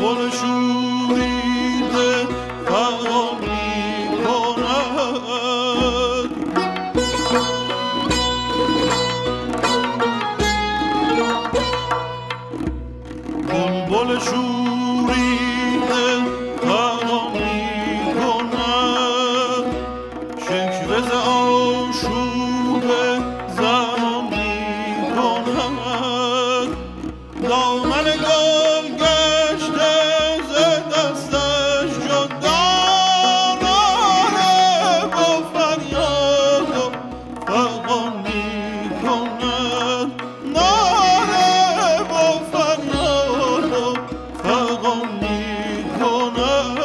بلبل شوریده فغان میکند بلبل شوریده فغان میکند شکوه ز آشوب زمان میکند دامن گل گشته ز دستش جدا ناله با فریاد و فغان میکند ناله با فریاد و فغان میکند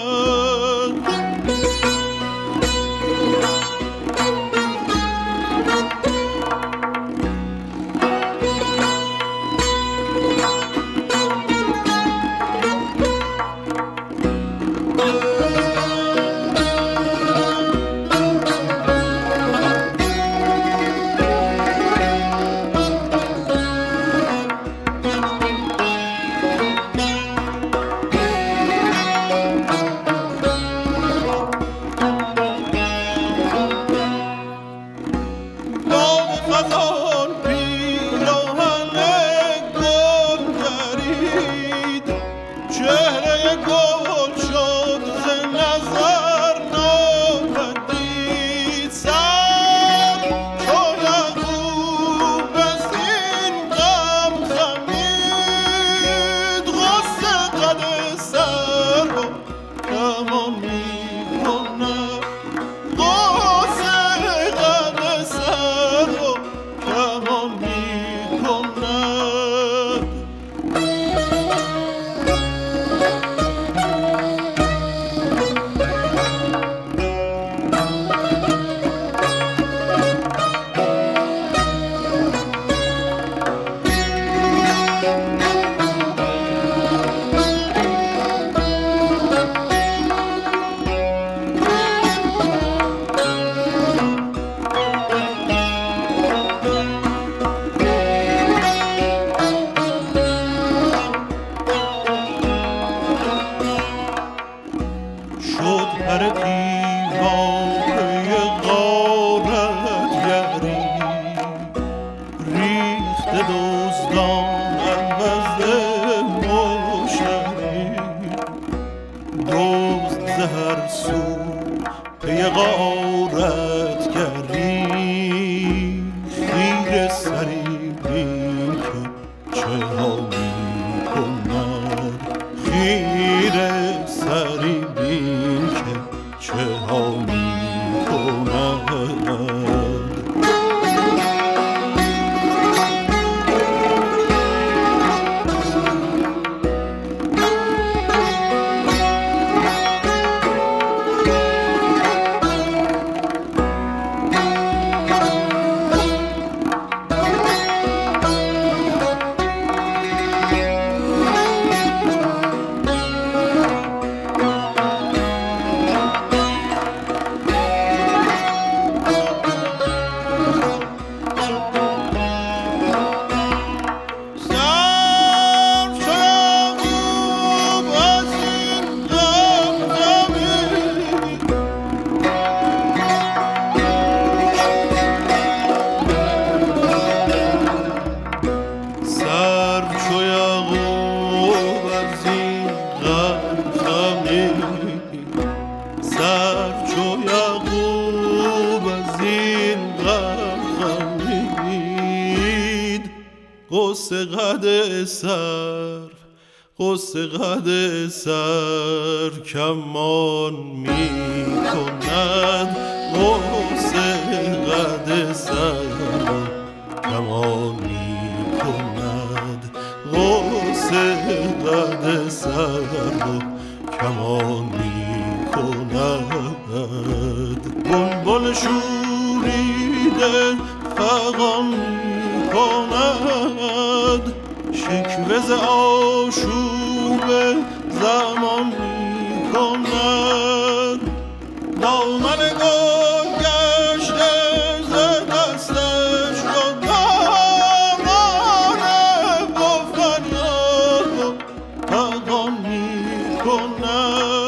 باد خزان پیراهن گل درید چهره گل شد ز نظر ناپدید سر چو یعقوب از این غم خمید غصه قد سر و کمان میکند غصه قد سر و کمان میکند شد پر پیرانه غارتگری ریخته دزدان عوض مشتری دزد ز هر سو پی غارتگری خیره سری بین که چه ها میکند خیره سری بین که چه ها میکند غصه قد سر غصه قد سر کمان میکند غصه قد سر کمان میکند غصه قد سر کمان میکند بلبل شوریده فغان میکند شکوه ز آشوب زمان میکند دامن گل گشته ز دستش جدا مانه با فریاد و فغان کنم